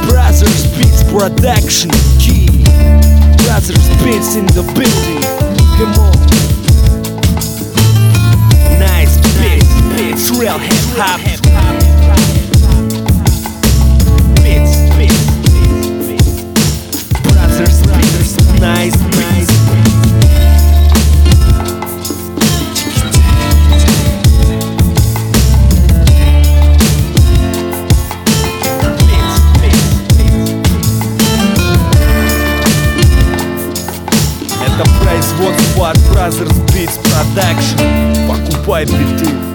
Brothers Beats Production Key. Brothers Beats in the building. Come on. Nice beats, real hip hop. Beats. Brothers Beats, nice beats. Это производство от Brothers Beats Production. Покупай биты.